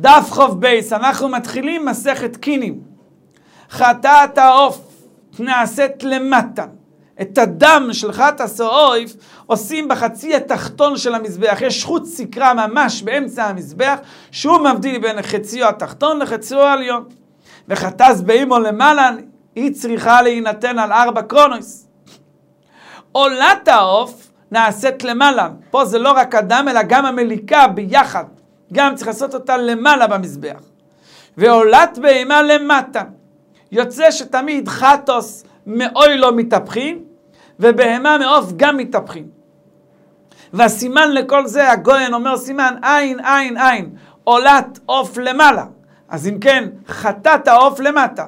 דף חוב בייס, אנחנו מתחילים מסכת קינים. חטאת העוף נעשית למטה. את הדם של חטאת העוף עושים בחצי התחתון של המזבח. יש חוט סקרה ממש באמצע המזבח, שהוא מבדיל בין חציו התחתון לחציו העליון. וחטאת בהימו למעלה, היא צריכה להינתן על 4 קרונוס. עולת העוף נעשית למעלה. פה זה לא רק הדם, אלא גם המליקה ביחד. גם צריך לעשות אותה למעלה במזבח. ועולת בהמה למטה. יוצא שתמיד חטוס מאוי לא מתהפכים, ובהמה מעוף גם מתהפכים. והסימן לכל זה, הגויין אומר סימן, עין, עין, עין. עולת עוף למעלה. אז אם כן, חטאת העוף למטה.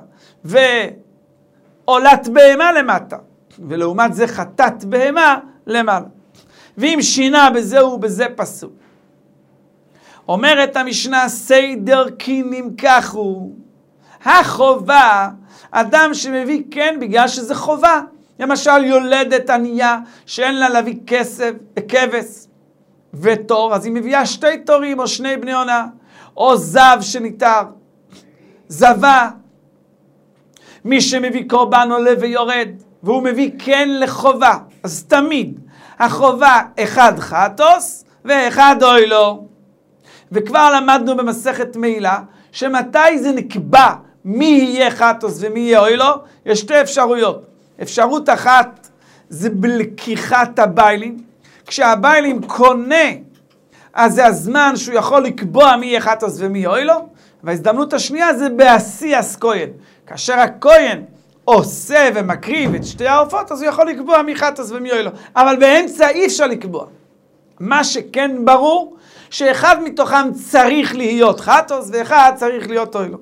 ועולת בהמה למטה. ולעומת זה חטאת בהמה למעלה. ואם שינה בזה ובזה פסוק. אומרת המשנה, סדר קינים כך הוא. החובה, אדם שמביא כן בגלל שזה חובה. למשל יולדת ענייה שאין לה להביא כבש ותור, אז היא מביאה 2 תורים או 2 בני עונה. או זב שניתר, זבה. מי שמביא קורבן עולה ויורד, והוא מביא כן לחובה. אז תמיד החובה 1 חטוס ו1 אוי לו. וכבר למדנו במסכת מעילה, שמתי זה נקבע מי יהיה חטוס ומי יהיה אוי לו? יש 2 אפשרויות. אפשרות אחת זה בלקיחת הביילים. כשהביילים קונה, אז זה הזמן שהוא יכול לקבוע מי יהיה חטוס ומי יהיה אוי לו. וההזדמנות השנייה זה בעשיית כהן. כאשר הכהן עושה ומקריב את 2 העופות, אז הוא יכול לקבוע מי חטוס ומי אוי לו. אבל באמצע אי אפשר לקבוע. מה שכן ברור, שאחד מתוכם צריך להיות חטוס, ואחד צריך להיות אוי לו.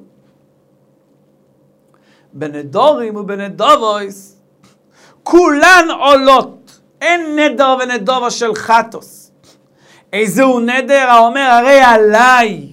בנדורים ובנדובויס, כולן עולות. אין נדר ונדובה של חטוס. איזהו נדר האומר הרי עליי.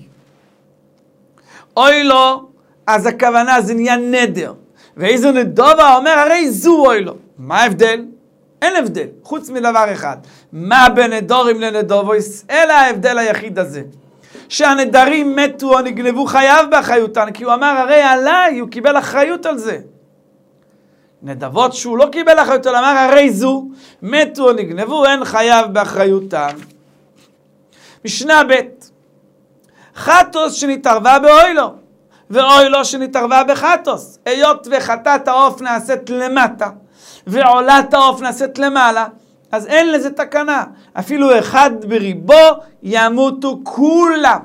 אוי לו, אז הכוונה זה נהיה נדר. ואיזו נדובה האומר הרי זו אוי לו. מה ההבדל? אין הבדל, חוץ מדבר אחד. מה בין נדורים לנדובויס? אלא ההבדל היחיד הזה. שהנדרים מתו או נגנבו חייו באחריותן, כי הוא אמר הרי עליי, הוא קיבל אחריות על זה. נדבות שהוא לא קיבל אחריות, הוא אמר הרי זו, מתו או נגנבו, אין חייו באחריותן. משנה ב' חטוס שנתערבה באוי לו, ואוי לו שנתערבה בחטוס. היות וחטאת העוף נעשית למטה, ועולת העוף נעשית למעלה, אז אין לזה תקנה. אפילו 1 בריבו ימותו כולם.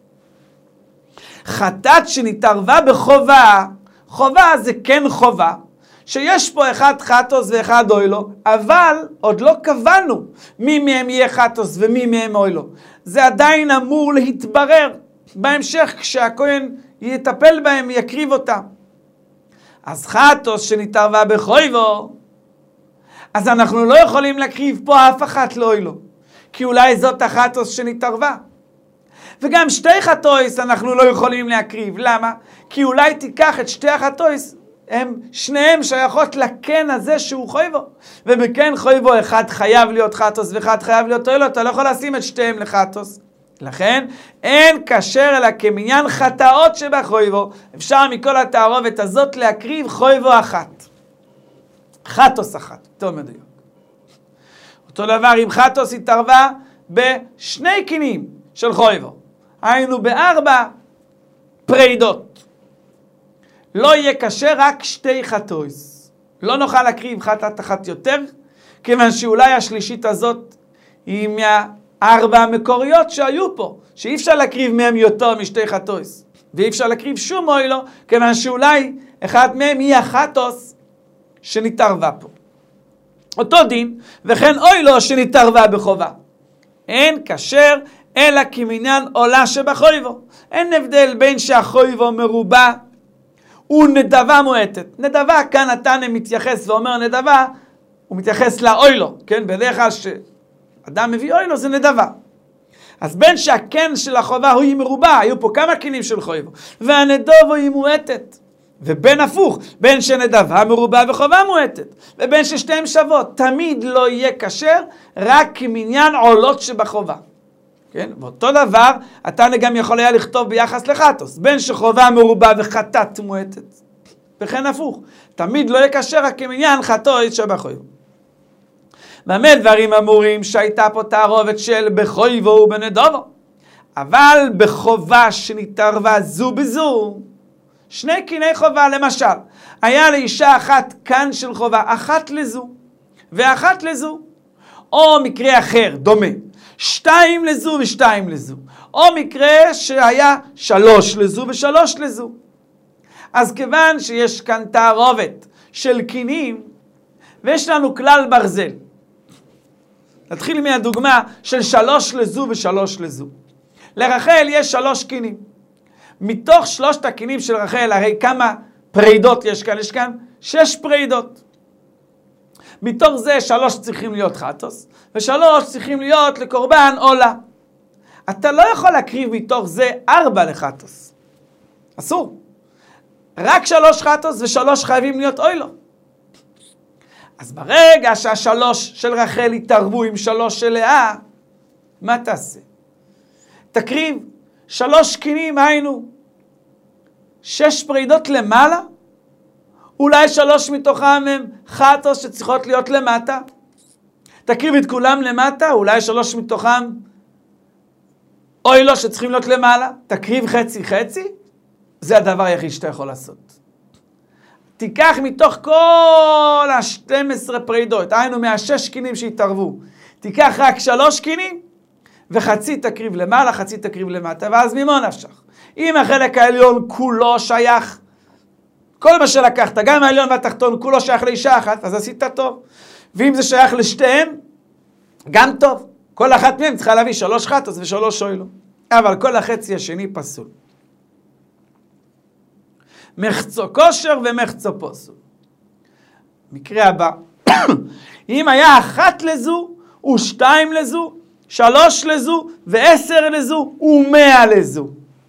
חטאת שנתערבה בחובה, חובה זה כן חובה, שיש פה 1 חטוס ו1 אוי לו, אבל עוד לא קבענו מי מהם יהיה חטוס ומי מהם אוי לו. זה עדיין אמור להתברר בהמשך כשהכהן יטפל בהם, יקריב אותם. אז חטוס שנתערבה בחויבו, אז אנחנו לא יכולים להקריב פה אף אחת לא אוי לו, כי אולי זאת החטוס שנתערבה. וגם 2 חטויס אנחנו לא יכולים להקריב. למה? כי אולי תיקח את 2 החטויס, הם שניהם שייכות לקן הזה שהוא חויבו. ובקן חויבו 1 חייב להיות חטוס ו1 חייב להיות אוי לו, אתה לא יכול לשים את 2 לחטוס. לכן אין כשר אלא כמניין חטאות שבחויבו. אפשר מכל התערובת הזאת להקריב חויבו 1. חטוס 1, טוב מדויק. אותו דבר אם חטוס התערבה ב2 קינים של חויבו. היינו ב4 פרידות. לא יהיה כשר רק 2 חטויס. לא נוכל להקריב חטאת 1 יותר, כיוון שאולי השלישית הזאת היא מה4 המקוריות שהיו פה, שאי אפשר להקריב מהם יותר מ2 חטויס. ואי אפשר להקריב שום אוי לו, כיוון שאולי אחד מהם היא החטוס שנתערבה פה. אותו דין, וכן אוי לו שנתערבה בחובה. אין כשר אלא כמניין עולה שבחויבו. אין הבדל בין שהחויבו מרובה ונדבה מועטת. נדבה, כאן התנא מתייחס ואומר נדבה, הוא מתייחס לאוי לו, כן? בדרך כלל שאדם מביא אוי לו זה נדבה. אז בין שהקן של החובה הוא מרובה, היו פה כמה קנים של חויבו, והנדובו היא מועטת. ובין הפוך, בין שנדבה מרובה וחובה מועטת, ובין ששתיהם שוות, תמיד לא יהיה כשר, רק כמניין עולות שבחובה. כן? ואותו דבר, אתה גם יכול היה לכתוב ביחס לחטוס, בין שחובה מרובה וחטאת מועטת, וכן הפוך. תמיד לא יקשר רק כמניין חטאו שבחויבו. במה דברים אמורים שהייתה פה תערובת של בחויבו ובנדובו, אבל בחובה שנתערבה זו בזו, שני קיני חובה למשל, היה לאישה אחת כאן של חובה, אחת לזו ואחת לזו, או מקרה אחר דומה, 2 לזו ו2 לזו, או מקרה שהיה 3 לזו ו3 לזו. אז כיוון שיש כאן תערובת של קינים, ויש לנו כלל ברזל, נתחיל מהדוגמה של 3 לזו ו3 לזו. לרחל יש 3 קינים. מתוך 3 הקינים של רחל, הרי כמה פרידות יש כאן? יש כאן 6 פרידות. מתוך זה 3 צריכים להיות חטוס, ו3 צריכים להיות לקורבן עולה. אתה לא יכול להקריב מתוך זה 4 לחטוס. אסור. רק 3 חטוס ו3 חייבים להיות אוילו. אז ברגע שה3 של רחל יתערבו עם 3 של לאה, מה תעשה? תקריב 3 קינים, היינו 6 פרידות למעלה, אולי 3 מתוכם הם חטוס שצריכות להיות למטה, תקריב את כולם למטה, אולי 3 מתוכם אוילו שצריכים להיות למעלה, תקריב חצי חצי, זה הדבר היחיד שאתה יכול לעשות. תיקח מתוך כל ה-12 פרידות, היינו מה6 קינים שהתערבו, תיקח רק 3 קינים, וחצי תקריב למעלה, חצי תקריב למטה, ואז ממה נפשך? אם החלק העליון כולו שייך, כל מה שלקחת, גם העליון והתחתון כולו שייך לאישה אחת, אז עשית טוב. ואם זה שייך לשתיהם, גם טוב. כל אחת מהם צריכה להביא 3 חטוס ו3 אוילו. אבל כל החצי השני פסול. מחצו כושר ומחצו פוסול. מקרה הבא, אם היה 1 לזו ו2 לזו, 3 לזו ו10 לזו ו100 לזו.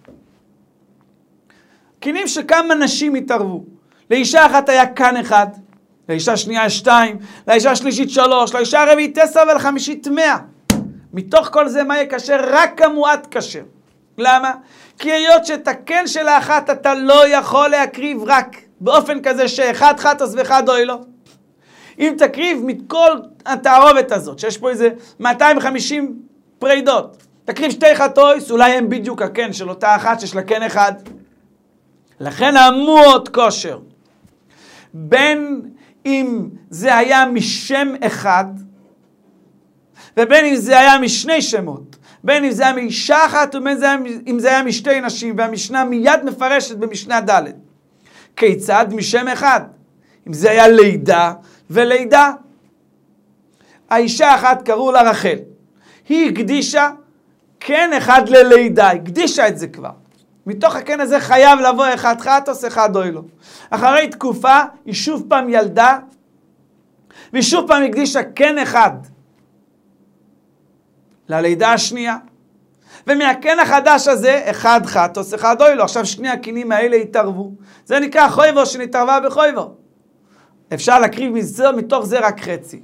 קינים שכמה נשים התערבו. לאישה אחת היה כאן 1, לאישה שנייה 2, לאישה שלישית 3, לאישה הרביעית 10 ולחמישית 100. מתוך כל זה מה יקשר? רק המועט קשר. למה? כי היות שאת הקן של האחת אתה לא יכול להקריב רק באופן כזה שאחד חטוס ואחד אוילו. אם תקריב מכל התערובת הזאת, שיש פה איזה 250 פרידות, תקריב 2 חטוס, אולי הם בדיוק הקן של אותה אחת שיש לה קן אחד. לכן המועט כושר. בין אם זה היה משם אחד, ובין אם זה היה משני שמות, בין אם זה היה מאישה אחת, ובין אם זה היה משתי נשים, והמשנה מיד מפרשת במשנה ד'. כיצד משם אחד? אם זה היה לידה ולידה. האישה אחת קראו לה רחל. היא הקדישה קן אחד ללידה, הקדישה את זה כבר. מתוך הקן הזה חייב לבוא 1 חטוס, 1 אוילו. אחרי תקופה היא שוב פעם ילדה, והיא שוב פעם הקדישה קן אחד ללידה השנייה. ומהקן החדש הזה 1 חטוס, 1 אוילו. עכשיו שני הקינים האלה התערבו. זה נקרא חויבו שנתערבה בחויבו. אפשר להקריב מזה, מתוך זה רק חצי.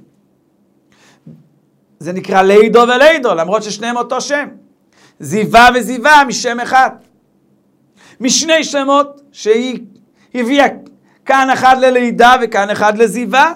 זה נקרא לידו ולידו, למרות ששניהם אותו שם. זיווה וזיווה משם אחד. משני שמות שהיא הביאה כאן אחד ללידה וכאן אחד לזיווה.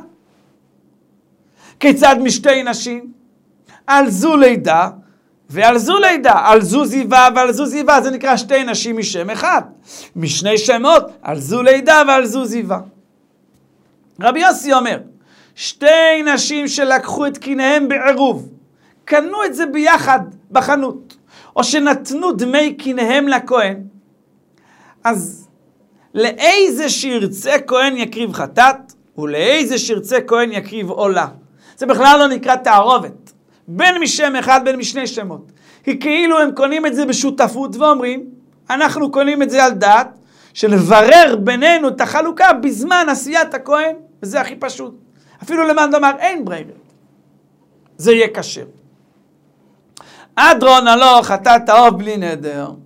כיצד משתי נשים? על זו לידה ועל זו לידה. על זו זיווה ועל זו זיווה. זה נקרא 2 נשים משם אחד. משני שמות על זו לידה ועל זו זיווה. רבי יוסי אומר, 2 נשים שלקחו את קיניהם בעירוב, קנו את זה ביחד בחנות, או שנתנו דמי קיניהם לכהן, אז לאיזה שירצה כהן יקריב חטאת, ולאיזה שירצה כהן יקריב עולה. זה בכלל לא נקרא תערובת. בין משם אחד, בין משני שמות. כי כאילו הם קונים את זה בשותפות ואומרים, אנחנו קונים את זה על דעת, שנברר בינינו את החלוקה בזמן עשיית הכהן, וזה הכי פשוט. אפילו למען לומר, אין ברירה. זה יהיה כשר. אדרון הלוך חטאת האוב בלי נדר.